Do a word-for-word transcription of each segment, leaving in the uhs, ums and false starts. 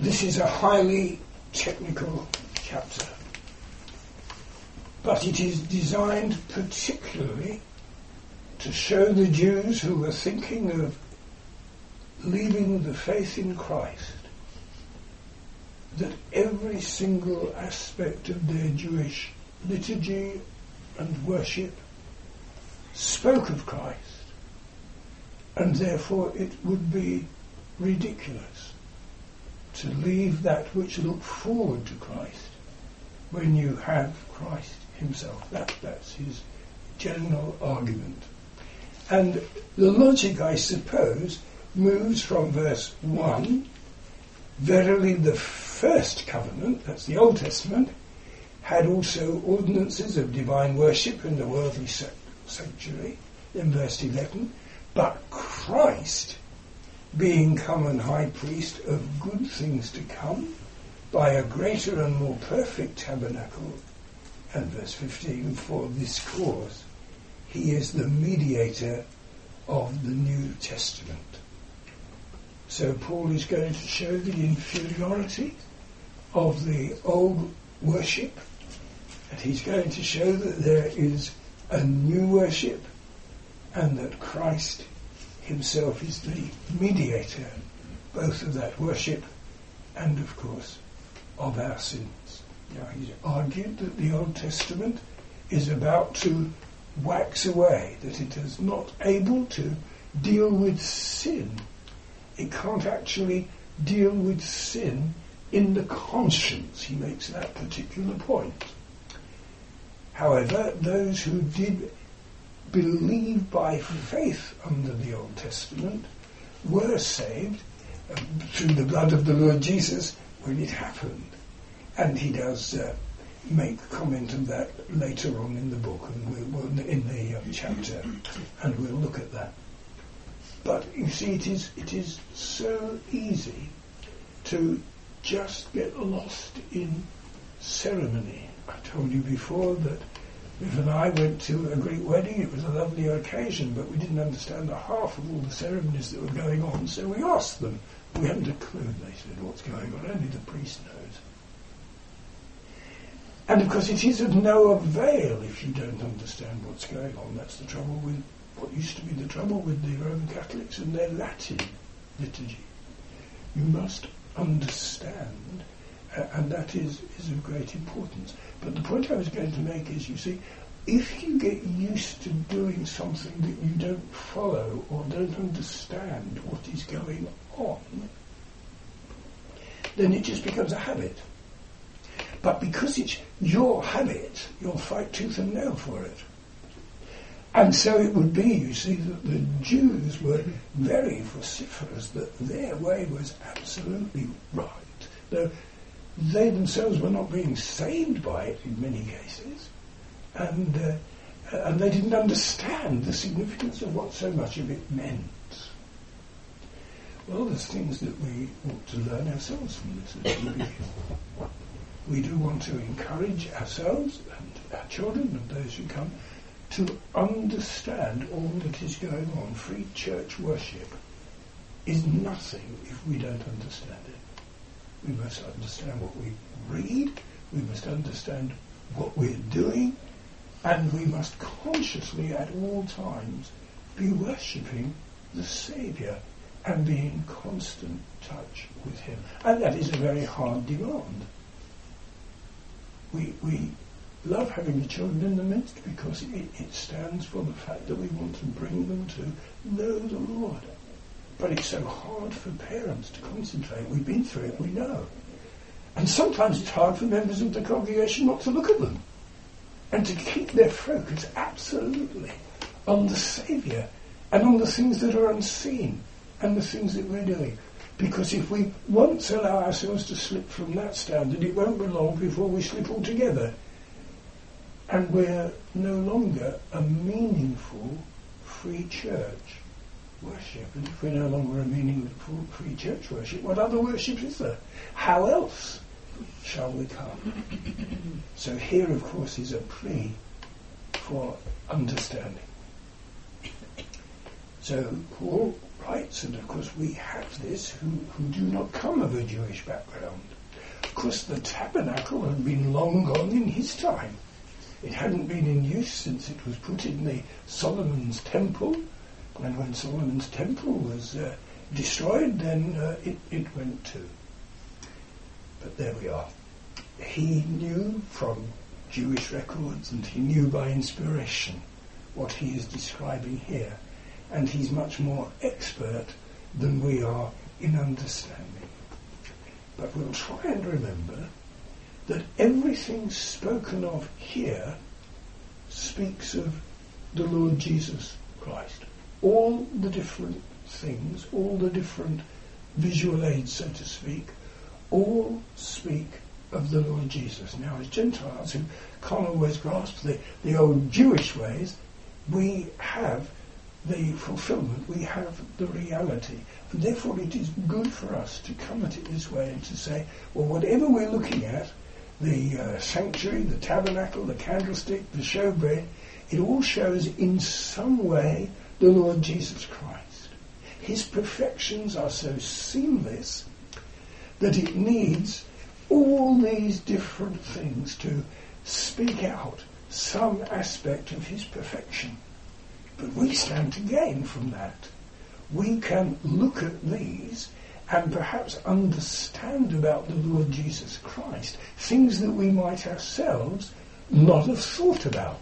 This is a highly technical chapter, but it is designed particularly to show the Jews who were thinking of leaving the faith in Christ that every single aspect of their Jewish liturgy and worship spoke of Christ, and therefore it would be ridiculous to leave that which looked forward to Christ when you have Christ himself. That, that's his general argument. And the logic, I suppose, moves from verse one, verily the first covenant, that's the Old Testament, had also ordinances of divine worship in the worldly sanctuary, in verse eleven, but Christ, being common high priest of good things to come, by a greater and more perfect tabernacle, and verse fifteen, for this cause, he is the mediator of the New Testament. So Paul is going to show the inferiority of the old worship, and he's going to show that there is a new worship, and that Christ himself is the mediator both of that worship and, of course, of our sins. Now, he's argued that the Old Testament is about to wax away, that it is not able to deal with sin. It can't actually deal with sin in the conscience. He makes that particular point. However, those who did believe by faith under the Old Testament were saved uh, through the blood of the Lord Jesus when it happened. And he does uh, make comment of that later on in the book, and we'll, we'll in the um, chapter, and we'll look at that. But you see, it is it is so easy to just get lost in ceremony. I told you before that Viv and I went to a Greek wedding. It was a lovely occasion, but we didn't understand the half of all the ceremonies that were going on, so we asked them. We hadn't a clue, they said, what's going on. Only the priest knows. And of course it is of no avail if you don't understand what's going on. That's the trouble with what used to be the trouble with the Roman Catholics and their Latin liturgy. You must understand, uh, and that is, is of great importance. But the point I was going to make is, you see, if you get used to doing something that you don't follow or don't understand what is going on, then it just becomes a habit. But because it's your habit, you'll fight tooth and nail for it. And so it would be, you see, that the Jews were very vociferous that their way was absolutely right. Though they themselves were not being saved by it in many cases, and uh, and they didn't understand the significance of what so much of it meant. Well, there's things that we ought to learn ourselves from this. We do want to encourage ourselves and our children and those who come to understand all that is going on. Free church worship is nothing if we don't understand it. We must understand what we read, we must understand what we're doing, and we must consciously at all times be worshipping the Saviour and be in constant touch with him. And that is a very hard demand. We we love having the children in the midst because it, it stands for the fact that we want to bring them to know the Lord. But it's so hard for parents to concentrate. We've been through it, we know. And sometimes it's hard for members of the congregation not to look at them and to keep their focus absolutely on the Saviour and on the things that are unseen and the things that we're doing. Because if we once allow ourselves to slip from that standard, it won't be long before we slip altogether. And we're no longer a meaningful free church worship. And if we're no longer a meaningful free church worship, what other worship is there? How else shall we come? So here, of course, is a plea for understanding. So Paul writes, and of course we have this, who, who do not come of a Jewish background. Of course the tabernacle had been long gone in his time. It hadn't been in use since it was put in the Solomon's temple, and when Solomon's temple was uh, destroyed, then uh, it, it went too. But there we are. He knew from Jewish records, and he knew by inspiration what he is describing here, and he's much more expert than we are in understanding. But we'll try and remember that everything spoken of here speaks of the Lord Jesus Christ. All the different things, all the different visual aids, so to speak, all speak of the Lord Jesus. Now, as Gentiles who can't always grasp the, the old Jewish ways, we have the fulfillment, we have the reality. And therefore it is good for us to come at it this way and to say, well, whatever we're looking at, the uh, sanctuary, the tabernacle, the candlestick, the showbread, it all shows in some way the Lord Jesus Christ. His perfections are so seamless that it needs all these different things to speak out some aspect of his perfection. But we stand to gain from that. We can look at these and perhaps understand about the Lord Jesus Christ things that we might ourselves not have thought about.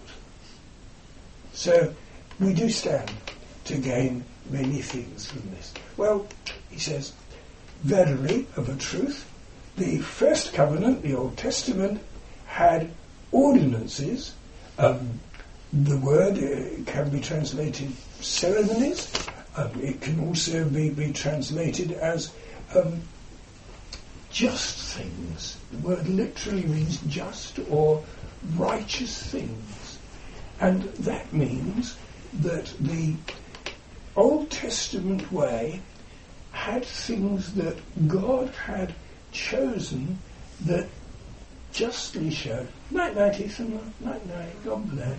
So we do stand to gain many things from this. Well, he says, verily, of a truth, the first covenant, the Old Testament, had ordinances. Um, the word uh, can be translated ceremonies. Um, it can also be, be translated as um, just things. The word literally means just or righteous things. And that means that the Old Testament way had things that God had chosen that justly showed. Night night, Ethan. Night night. God bless.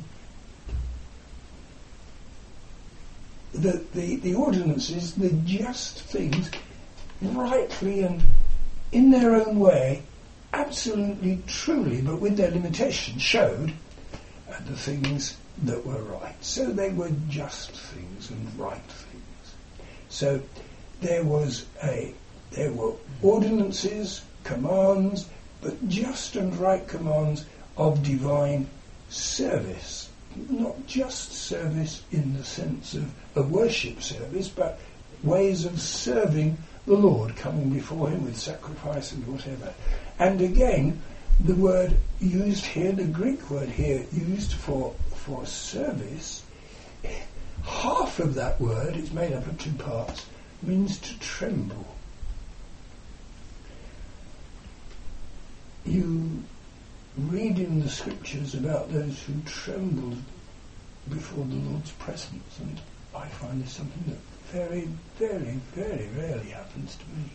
The, the, the ordinances, the just things, rightly and in their own way, absolutely, truly, but with their limitations, showed uh, the things that were right. So they were just things and right things. So there was a, there were ordinances, commands, but just and right commands of divine service. Not just service in the sense of a worship service, but ways of serving the Lord, coming before him with sacrifice and whatever. And again, the word used here, the Greek word here used for, for service, half of that word, it's made up of two parts, means to tremble. You read in the scriptures about those who trembled before the Lord's presence, and I find this something that very, very, very rarely happens to me.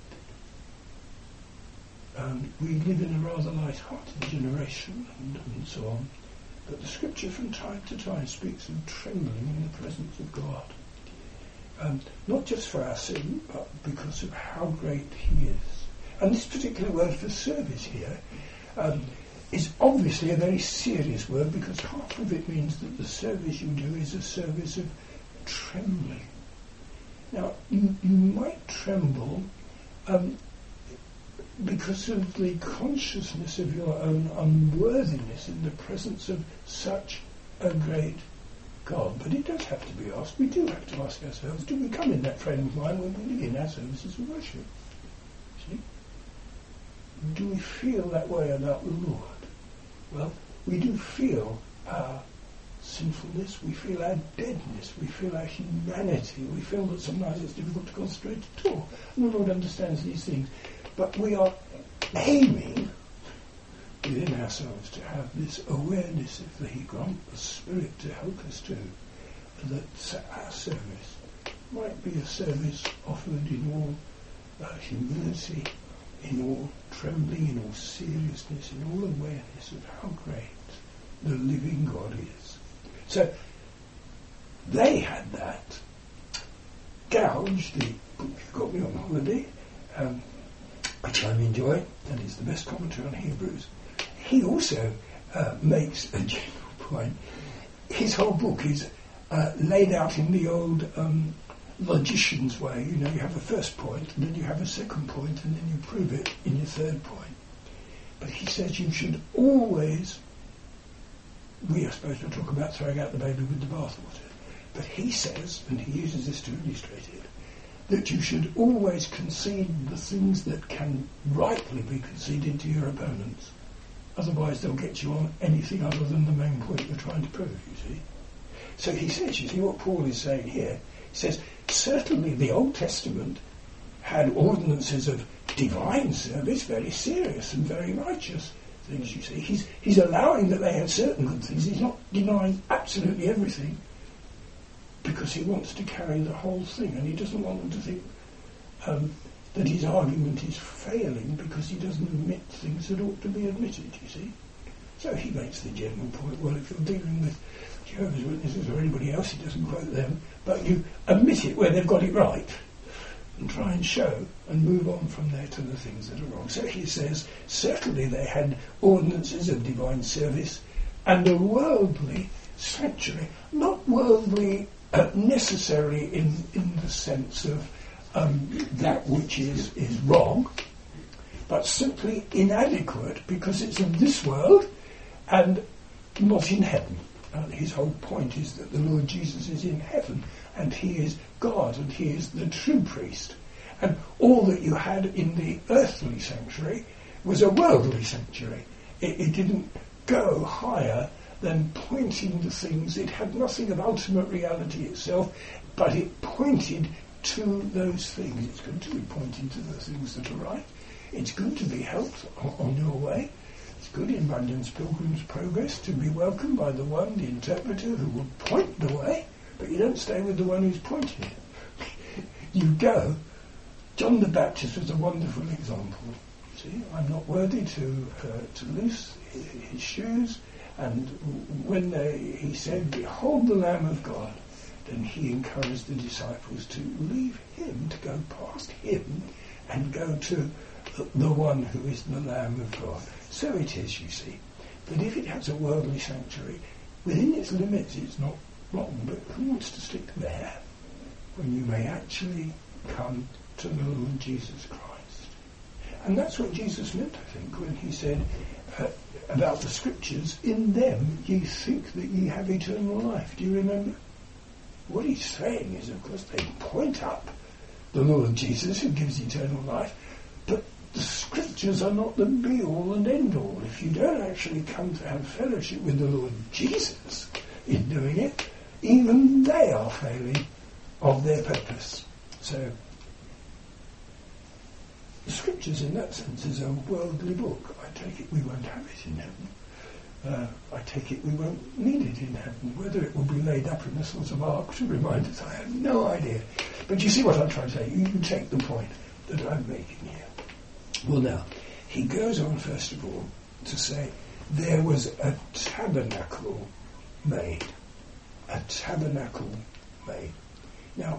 Um, we live in a rather light-hearted generation, and, and so on, but the scripture from time to time speaks of trembling in the presence of God. Um, not just for our sin, but because of how great he is. And this particular word for service here um, is obviously a very serious word, because half of it means that the service you do is a service of trembling. Now, you, you might tremble um, because of the consciousness of your own unworthiness in the presence of such a great God. But it does have to be asked. We do have to ask ourselves, do we come in that frame of mind when we begin our services of worship? See? Do we feel that way about the Lord? Well, we do feel our sinfulness, we feel our deadness, we feel our humanity, we feel that sometimes it's difficult to concentrate at all. And the Lord understands these things. But we are aiming within ourselves to have this awareness, if He grant the Spirit to help us to, that our service might be a service offered in all uh, humility, in all trembling, in all seriousness, in all awareness of how great the living God is. So, they had that. Gouge, the book you got me on holiday, um, which I'm enjoying, and is the best commentary on Hebrews, he also uh, makes a general point. His whole book is uh, laid out in the old um, logician's way. You know, you have a first point, and then you have a second point, and then you prove it in your third point. But he says you should always, we are supposed to talk about throwing out the baby with the bathwater, but he says, and he uses this to illustrate it, that you should always concede the things that can rightly be conceded to your opponents. Otherwise they'll get you on anything other than the main point you're trying to prove, you see. So he says, you see what Paul is saying here, he says, certainly the Old Testament had ordinances of divine service, very serious and very righteous things, you see. He's, he's allowing that they had certain good things. He's not denying absolutely everything because he wants to carry the whole thing, and he doesn't want them to think um, that his argument is failing because he doesn't admit things that ought to be admitted, you see. So he makes the general point, well, if you're dealing with Jehovah's Witnesses or anybody else, he doesn't quote them, but you admit it where they've got it right and try and show and move on from there to the things that are wrong. So he says, certainly they had ordinances of divine service and a worldly sanctuary, not worldly uh, necessarily in, in the sense of um, that which is, is wrong, but simply inadequate because it's of this world and not in heaven. Uh, his whole point is that the Lord Jesus is in heaven and he is God and he is the true priest. And all that you had in the earthly sanctuary was a worldly sanctuary. It, it didn't go higher than pointing to things. It had nothing of ultimate reality itself, but it pointed to those things. It's good to be pointing to the things that are right. It's good to be helped on, on your way. It's good in Bunyan's Pilgrim's Progress to be welcomed by the one, the interpreter, who will point the way, but you don't stay with the one who's pointing it. You go. John the Baptist was a wonderful example. See, I'm not worthy to uh, to loose his, his shoes, and when they, he said, "Behold the Lamb of God," then he encouraged the disciples to leave him, to go past him, and go to the one who is the Lamb of God. So it is, you see, that if it has a worldly sanctuary, within its limits it's not wrong, but who wants to stick there when you may actually come to the Lord Jesus Christ? And that's what Jesus meant, I think, when he said uh, about the Scriptures, in them ye think that ye have eternal life. Do you remember? What he's saying is, of course, they point up the Lord Jesus who gives eternal life, but the Scriptures are not the be-all and end-all. If you don't actually come to have fellowship with the Lord Jesus in doing it, even they are failing of their purpose. So, the Scriptures in that sense is a worldly book. I take it we won't have it in heaven. Uh, I take it we won't need it in heaven. Whether it will be laid up in a sort of ark to remind us, I have no idea. But you see what I'm trying to say? You can take the point that I'm making here. Well, now, he goes on, first of all, to say there was a tabernacle made. A tabernacle made. Now,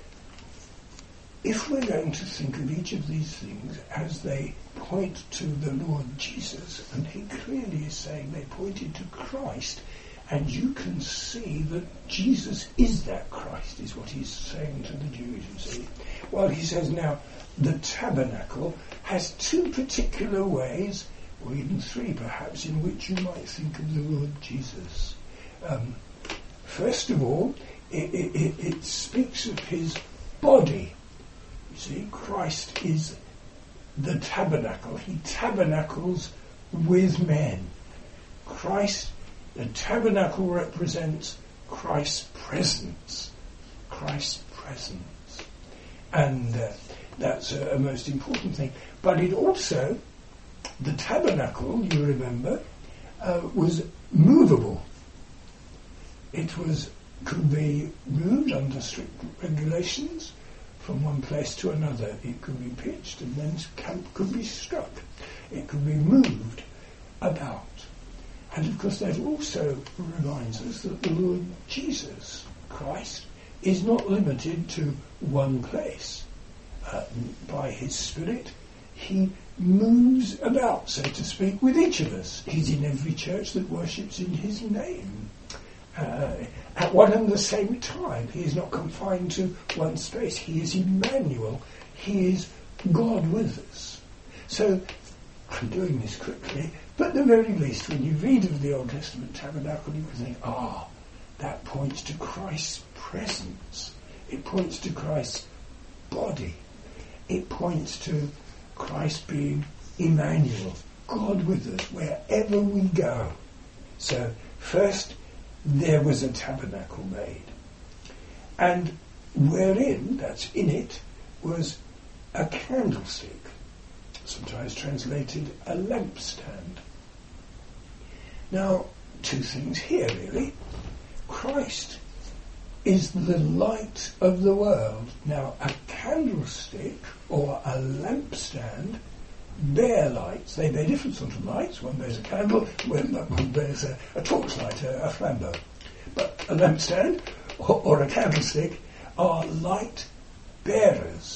if we're going to think of each of these things as they point to the Lord Jesus, and he clearly is saying they pointed to Christ, and you can see that Jesus is that Christ, is what he's saying to the Jews, you see. Well, he says now, the tabernacle has two particular ways, or even three perhaps, in which you might think of the Lord Jesus. Um, first of all, it, it, it speaks of his body. You see, Christ is the tabernacle. He tabernacles with men. Christ, the tabernacle represents Christ's presence. Christ's presence. And uh, that's a, a most important thing. But it also, the tabernacle, you remember, uh, was movable. It was could be moved under strict regulations from one place to another. It could be pitched and then camp could be struck. It could be moved about. And of course that also reminds us that the Lord Jesus Christ is not limited to one place. Uh, by his Spirit, he moves about, so to speak, with each of us. He's in every church that worships in his name. Uh, at one and the same time, he is not confined to one space. He is Emmanuel. He is God with us. So, I'm doing this quickly, but at the very least, when you read of the Old Testament tabernacle, you can think, ah, that points to Christ's presence. It points to Christ's body. It points to Christ being Emmanuel, God with us, wherever we go. So, first, there was a tabernacle made. And wherein, that's in it, was a candlestick, sometimes translated a lampstand. Now, two things here, really. Christ is the light of the world. Now, a candlestick or a lampstand bear lights. They bear different sorts of lights. One bears a candle, one bears a, a torchlight, a, a flambeau. But a lampstand or, or a candlestick are light bearers.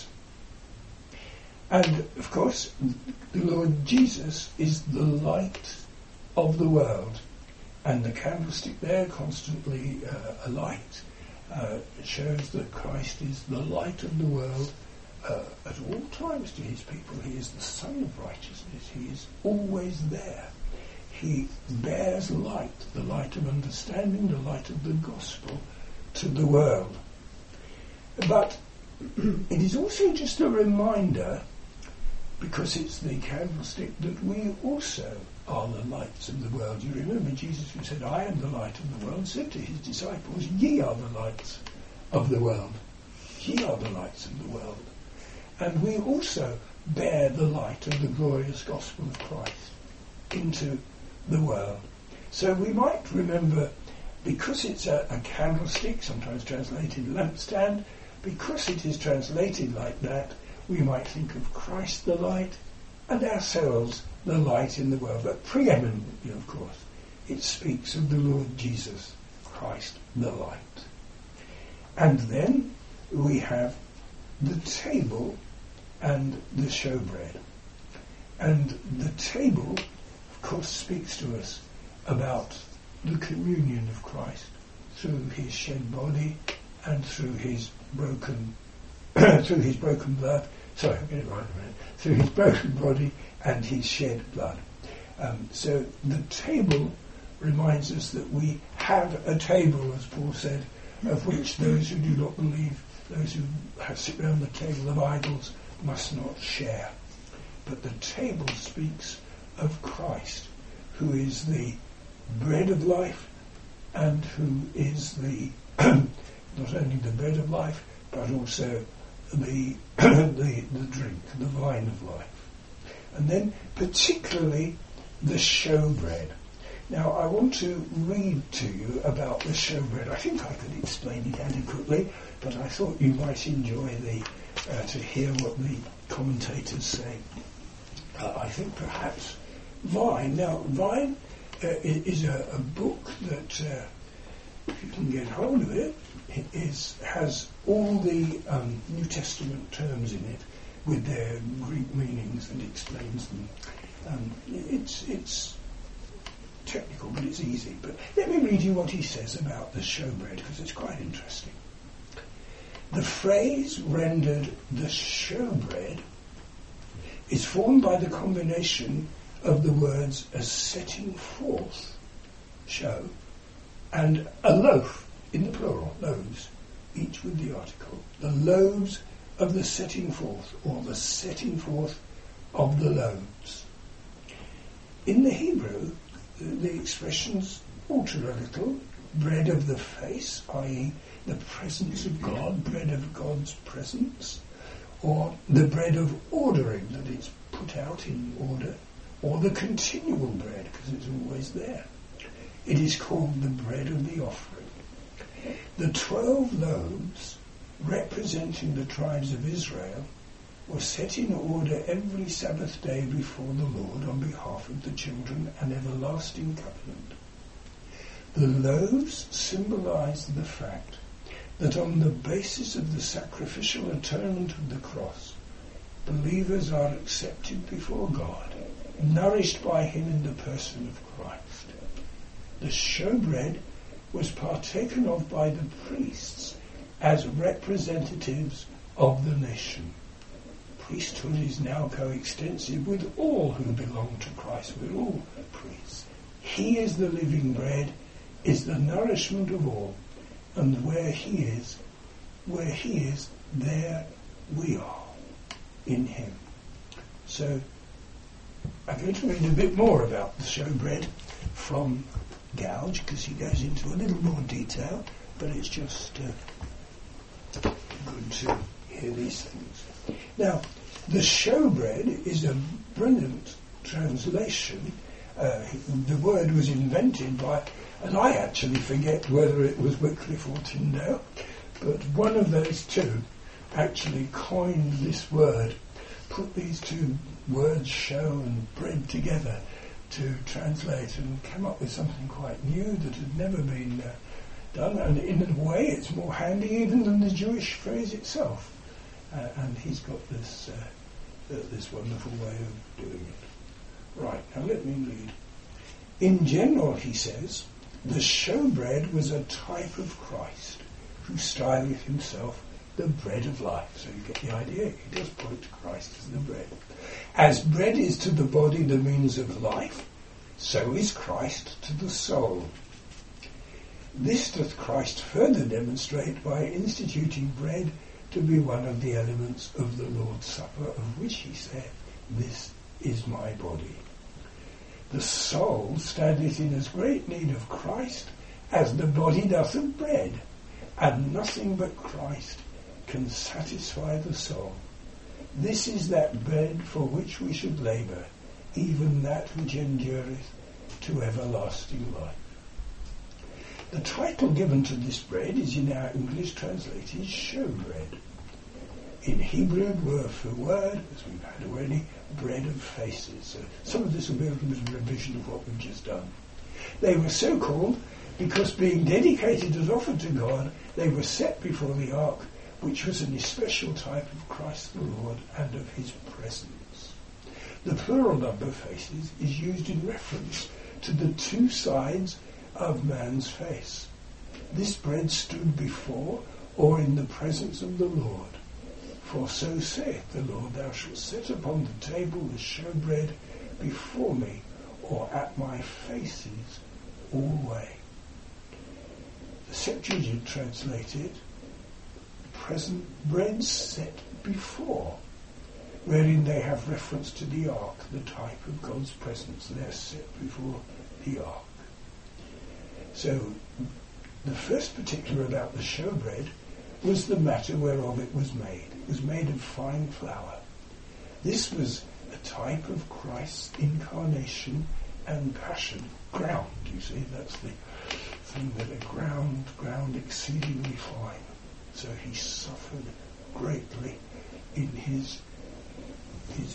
And, of course, the Lord Jesus is the light of the world. And the candlestick there, constantly uh, alight, uh, shows that Christ is the light of the world uh, at all times to his people. He is the Son of righteousness. He is always there. He bears light, the light of understanding, the light of the gospel to the world. But it is also just a reminder, because it's the candlestick, that we also are the lights of the world. You remember Jesus, who said, I am the light of the world, said to his disciples, ye are the lights of the world. Ye are the lights of the world. And we also bear the light of the glorious gospel of Christ into the world. So we might remember, because it's a, a candlestick, sometimes translated lampstand, because it is translated like that, we might think of Christ the light and ourselves the light in the world. But preeminently, of course, it speaks of the Lord Jesus Christ the light. And then we have the table and the showbread. And the table, of course, speaks to us about the communion of Christ through his shed body and through his broken through his broken blood. Sorry, I'll get it right in a minute. Through his broken body and his shed blood. Um, so the table reminds us that we have a table, as Paul said, of which those who do not believe, those who have sit around the table of idols, must not share. But the table speaks of Christ, who is the bread of life and who is the not only the bread of life, but also the, the the drink, the wine of life. And then particularly the showbread. Now I want to read to you about the showbread. I think I could explain it adequately, but I thought you might enjoy the uh, to hear what the commentators say. Uh, I think perhaps Vine. Now Vine uh, is a, a book that, uh, if you can get hold of it, it is has all the um, New Testament terms in it with their Greek meanings and explains them. Um, it's it's technical, but it's easy. But let me read you what he says about the showbread, because it's quite interesting. The phrase rendered the showbread is formed by the combination of the words a setting forth, show, and a loaf, in the plural, loaves, each with the article. The loaves of the setting forth, or the setting forth of the loaves. In the Hebrew, the, the expressions alter a little. Bread of the face, that is the presence of God, bread of God's presence, or the bread of ordering, that it's put out in order, or the continual bread, because it's always there. It is called the bread of the offering. The twelve loaves, representing the tribes of Israel, were set in order every Sabbath day before the Lord on behalf of the children, an everlasting covenant. The loaves symbolize the fact that on the basis of the sacrificial atonement of the cross, believers are accepted before God, nourished by him in the person of Christ. The showbread was partaken of by the priests as representatives of the nation. Priesthood is now coextensive with all who belong to Christ. We're all priests. He is the living bread, is the nourishment of all, and where he is, where he is, there we are, in him. So, I'm going to read a bit more about the showbread from Gouge, because he goes into a little more detail, but it's just uh, good to hear these things. Now, the showbread is a brilliant translation. Uh, the word was invented by, and I actually forget whether it was Wycliffe or Tyndale, but one of those two actually coined this word, put these two words, show and bread, together to translate, and came up with something quite new that had never been uh, done, and in a way it's more handy even than the Jewish phrase itself. Uh, and he's got this uh, uh, this wonderful way of doing it. Right, now let me read. In general, he says, the showbread was a type of Christ, who styleth himself the bread of life. So you get the idea, he does point to Christ as the bread. As bread is to the body the means of life, so is Christ to the soul. This doth Christ further demonstrate by instituting bread to be one of the elements of the Lord's Supper, of which he said, this is my body. The soul standeth in as great need of Christ as the body doth of bread, and nothing but Christ can satisfy the soul. This is that bread for which we should labour, even that which endureth to everlasting life. The title given to this bread is in our English translated showbread. In Hebrew, word for word, as we've had already, bread of faces. So some of this will be a little bit of a revision of what we've just done. They were so called because, being dedicated as offered to God, they were set before the ark, which was an especial type of Christ the Lord and of his presence. The plural number faces is used in reference to the two sides of man's face. This bread stood before or in the presence of the Lord. For so saith the Lord, thou shalt set upon the table the showbread before me, or at my faces alway. The Septuagint translated, present bread set before, wherein they have reference to the ark, the type of God's presence. They're set before the ark. So, the first particular about the showbread was the matter whereof it was made. It was made of fine flour. This was a type of Christ's incarnation and passion. Ground, you see, that's the thing that a ground, ground exceedingly fine. So he suffered greatly in his, his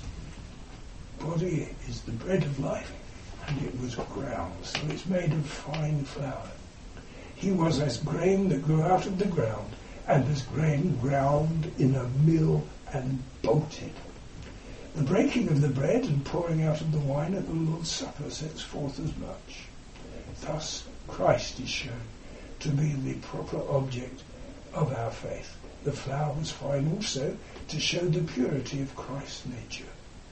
body is the bread of life, and it was ground, so it's made of fine flour. He was as grain that grew out of the ground, and as grain ground in a mill and bolted. The breaking of the bread and pouring out of the wine at the Lord's Supper sets forth as much. Thus Christ is shown to be the proper object of our faith. The flour was fine also to show the purity of Christ's nature.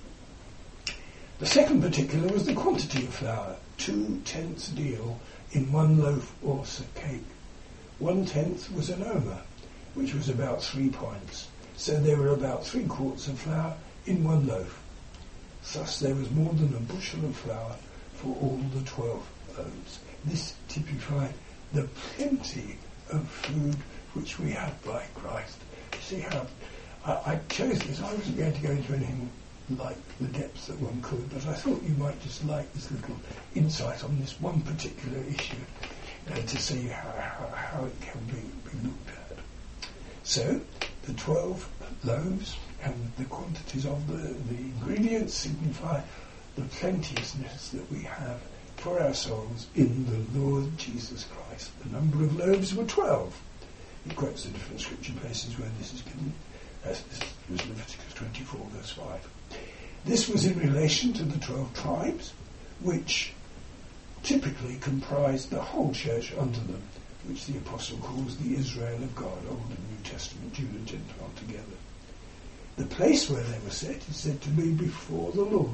The second particular was the quantity of flour, two-tenths deal in one loaf or cake. One-tenth was an omer, which was about three pints. So there were about three quarts of flour in one loaf. Thus there was more than a bushel of flour for all the twelve loaves. This typified the plenty of food which we have by Christ. See how I, I chose this. I wasn't going to go into anything like the depths that one could, but I thought you might just like this little insight on this one particular issue uh, to see how, how, how it can be, be looked at. So, the twelve loaves and the quantities of the, the ingredients signify the plenteousness that we have for our souls in the Lord Jesus Christ. The number of loaves were twelve. He quotes the different scripture places where this is given. As this was Leviticus twenty-four, verse five. This was in relation to the twelve tribes, which typically comprised the whole church under them, which the apostle calls the Israel of God, Old and New Testament, Jew and Gentile together. The place where they were set is said to be before the Lord.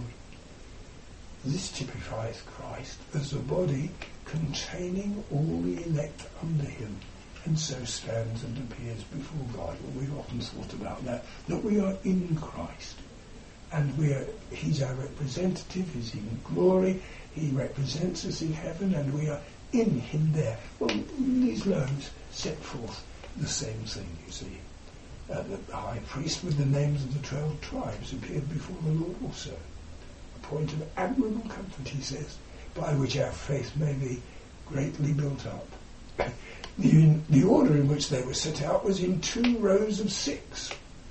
This typifies Christ as a body containing all the elect under him, and so stands and appears before God. Well, we've often thought about that, that we are in Christ, and we are, he's our representative, he's in glory, he represents us in heaven, and we are in him there. Well, these loaves set forth the same thing, you see. Uh, the high priest with the names of the twelve tribes appeared before the Lord also. A point of admirable comfort, he says, by which our faith may be greatly built up. The, the order in which they were set out was in two rows of six.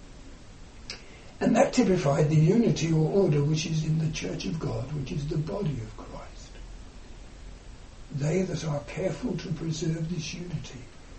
And that typified the unity or order which is in the Church of God, which is the body of Christ. They that are careful to preserve this unity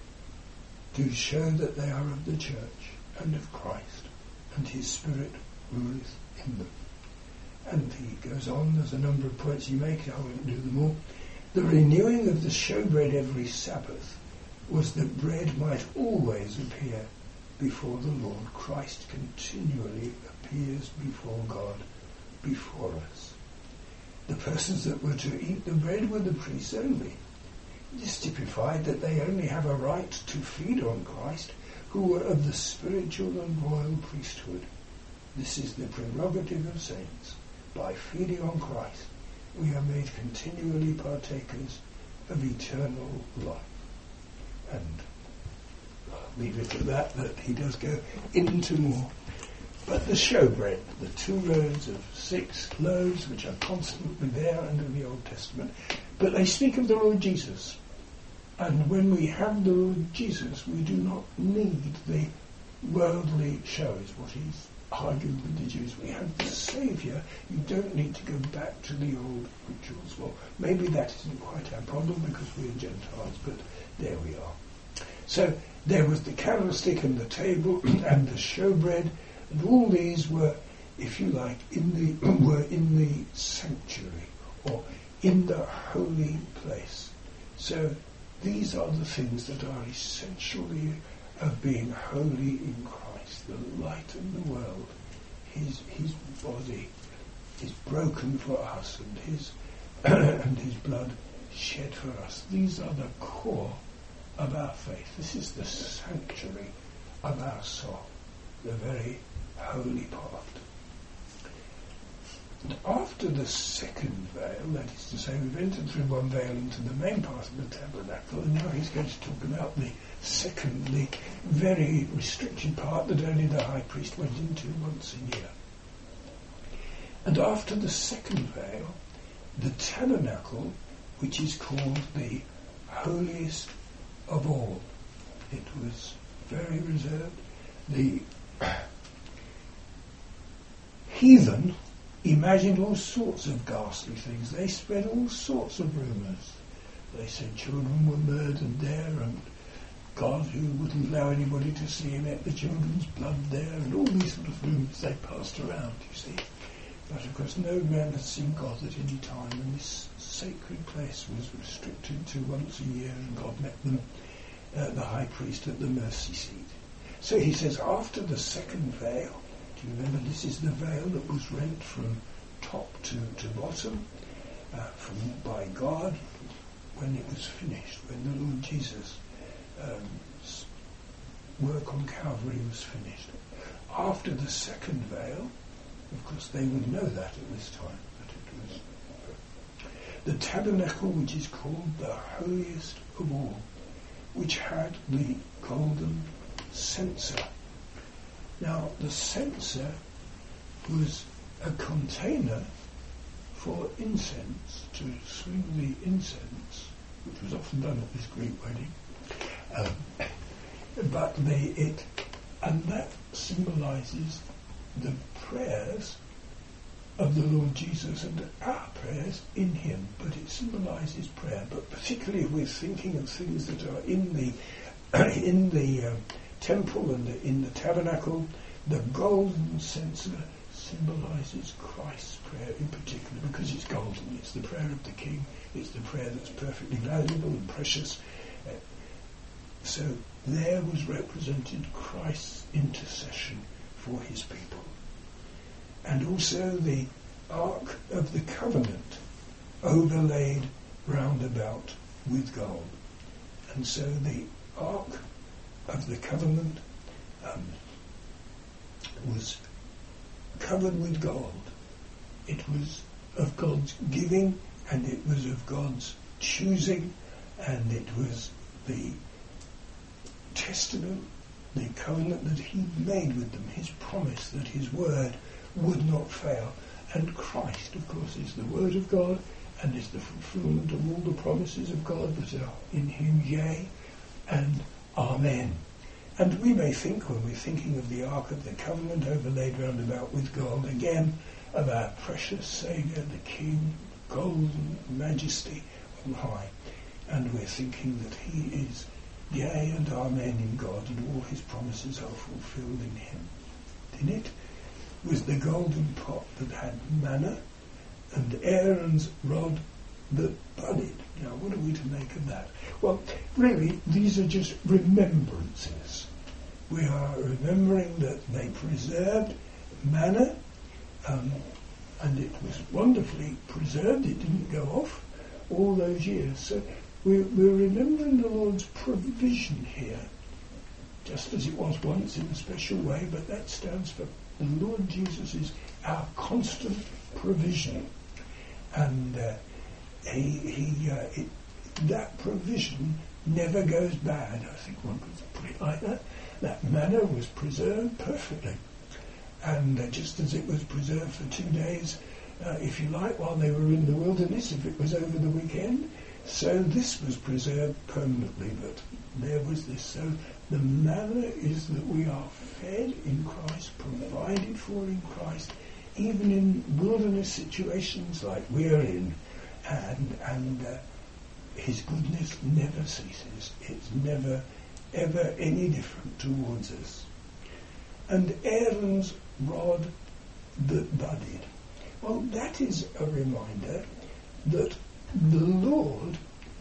do show that they are of the Church and of Christ, and his Spirit ruleth in them. And he goes on, there's a number of points he makes, I won't do them all. The renewing of the showbread every Sabbath was that bread might always appear before the Lord. Christ continually appears before God, before us. The persons that were to eat the bread were the priests only. This typified that they only have a right to feed on Christ who were of the spiritual and royal priesthood. This is the prerogative of saints. By feeding on Christ, we are made continually partakers of eternal life. And I'll leave it at that, that he does go into more. But the showbread, the two rows of six loaves, which are constantly there under the Old Testament, but they speak of the Lord Jesus. And when we have the Lord Jesus, we do not need the worldly show, is what he's arguing with the Jews. We have the Saviour. You don't need to go back to the old rituals. Well, maybe that isn't quite our problem because we're Gentiles, but there we are. So there was the candlestick and the table and the showbread, and all these were, if you like, in the were in the sanctuary or in the holy place. So these are the things that are essentially of being holy in Christ, the light of the world. His his body is broken for us, and his and his blood shed for us. These are the core of our faith. This is the sanctuary of our soul, the very holy part. And after the second veil, that is to say, we've entered through one veil into the main part of the tabernacle, and now he's going to talk about the second, the very restricted part that only the high priest went into once a year. And after the second veil, the tabernacle, which is called the holiest of all. It was very reserved. The heathen imagined all sorts of ghastly things. They spread all sorts of rumours. They said children were murdered there, and God, who wouldn't allow anybody to see him, ate the children's blood there, and all these sort of rumours they passed around, you see. But of course no man had seen God at any time, and this sacred place was restricted to once a year, and God met them, uh, the high priest, at the mercy seat. So he says, after the second veil, do you remember this is the veil that was rent from top to, to bottom uh, from by God when it was finished, when the Lord Jesus' um, work on Calvary was finished. After the second veil, of course they would know that at this time, but it was the tabernacle, which is called the holiest of all, which had the golden censer. Now, the censer was a container for incense, to swing the incense, which was often done at this Greek wedding. Um, but they, it, and that symbolises the prayers of the Lord Jesus and our prayers in him, but it symbolises prayer. But particularly if we're thinking of things that are in the in the um, temple and the, in the tabernacle, the golden censer symbolises Christ's prayer in particular, because it's golden. It's the prayer of the King. It's the prayer that's perfectly valuable and precious. Uh, so there was represented Christ's intercession for his people. And also the Ark of the Covenant overlaid round about with gold. And so the Ark of the Covenant um, was covered with gold. It was of God's giving, and it was of God's choosing, and it was the testament, the covenant that he made with them, his promise that his word would not fail. And Christ, of course, is the word of God, and is the fulfillment of all the promises of God that are in him, yea and amen. And we may think, when we're thinking of the Ark of the Covenant overlaid round about with gold, again of our precious Saviour, the King, golden majesty on high. And we're thinking that he is yea and amen in God, and all his promises are fulfilled in him. In it was the golden pot that had manna, and Aaron's rod that budded. Now, what are we to make of that? Well, really, these are just remembrances. We are remembering that they preserved manna, um, and it was wonderfully preserved. It didn't go off all those years. So we're, we're remembering the Lord's provision here, just as it was once in a special way, but that stands for the Lord Jesus is our constant provision. And uh, he, he, uh, it, that provision never goes bad. I think one could put it like that. That manna was preserved perfectly. And uh, just as it was preserved for two days, uh, if you like, while they were in the wilderness, if it was over the weekend, so this was preserved permanently. But there was this. So the manna is that we are fed in Christ, provided for in Christ, even in wilderness situations like we're in, and and uh, his goodness never ceases. It's never, ever any different towards us. And Aaron's rod that budded. Well, that is a reminder that the Lord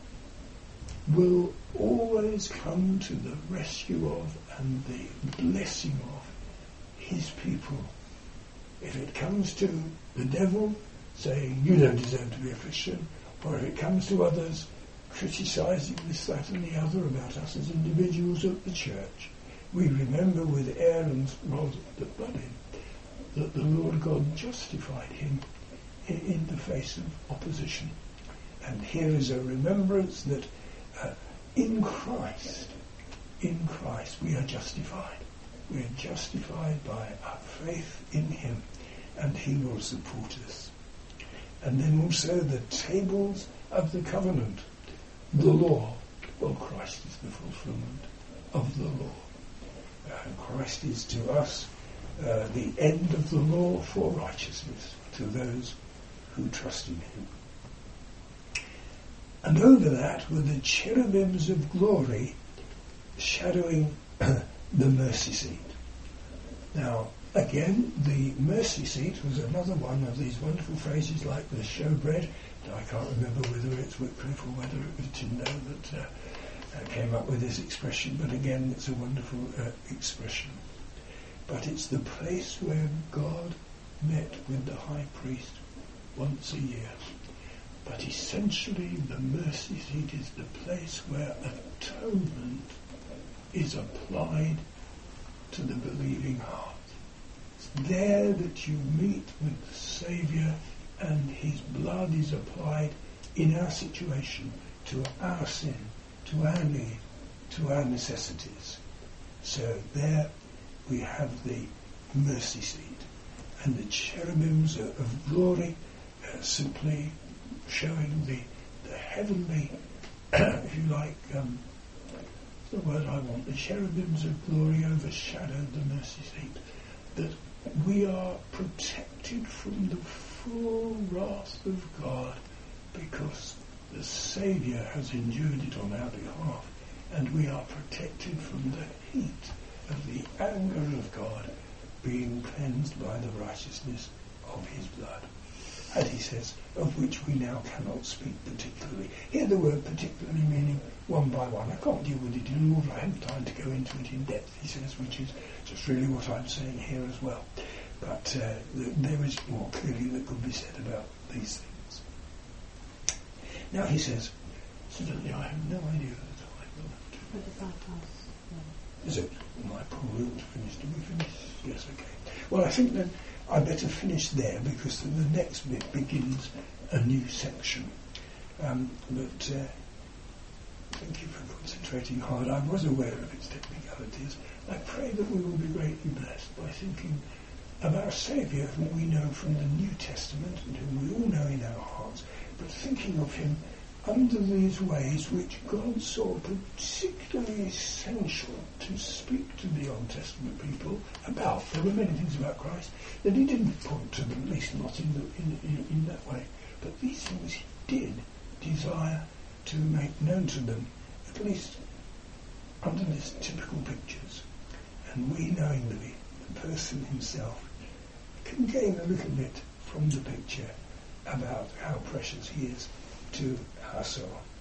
will always come to the rescue of and the blessing of his people. If it comes to the devil saying, you don't deserve to be a Christian, or if it comes to others criticising this, that and the other about us as individuals at the church, we remember with Aaron's rod that budded that the Lord God justified him in, in the face of opposition. And here is a remembrance that uh, in Christ, in Christ we are justified. We are justified by our faith in him, and he will support us. And then also the tables of the covenant, the law. Well, Christ is the fulfillment of the law. And Christ is to us uh, the end of the law for righteousness to those who trust in him. And over that were the cherubims of glory shadowing the mercy seat. Now, again, the mercy seat was another one of these wonderful phrases like the showbread. I can't remember whether it's Wycliffe or whether it was Tyndale that uh, uh, came up with this expression, but again, it's a wonderful uh, expression. But it's the place where God met with the high priest once a year. But essentially, the mercy seat is the place where atonement is applied to the believing heart. It's there that you meet with the Saviour, and his blood is applied in our situation to our sin, to our need, to our necessities. So there we have the mercy seat. And the cherubims of glory uh, simply showing the, the heavenly, if you like, um, the word I want, the cherubims of glory overshadowed the mercy seat, that we are protected from the full wrath of God because the Saviour has endured it on our behalf, and we are protected from the heat of the anger of God, being cleansed by the righteousness of his blood. And he says, of which we now cannot speak particularly. Here the word particularly meaning one by one. I can't deal with it in order. I haven't time to go into it in depth, he says, which is just really what I'm saying here as well. But uh, th- there is more clearly that could be said about these things. Now he says, suddenly I have no idea of the time. twenty-five past. Is it? My poor room to finish. Do we finish? Yes, okay. Well, I think then I better finish there because the, the next bit begins a new section. Um, but uh, thank you for concentrating hard. I was aware of its technicalities. I pray that we will be greatly blessed by thinking of our Saviour, whom we know from the New Testament and whom we all know in our hearts, but thinking of him under these ways which God saw particularly essential to speak to the Old Testament people about. There were many things about Christ that he didn't point to them, at least not in, the, in, in, in that way. But these things he did desire to make known to them, at least under these typical pictures. And we, knowing the, the person himself, can gain a little bit from the picture about how precious he is to our soul.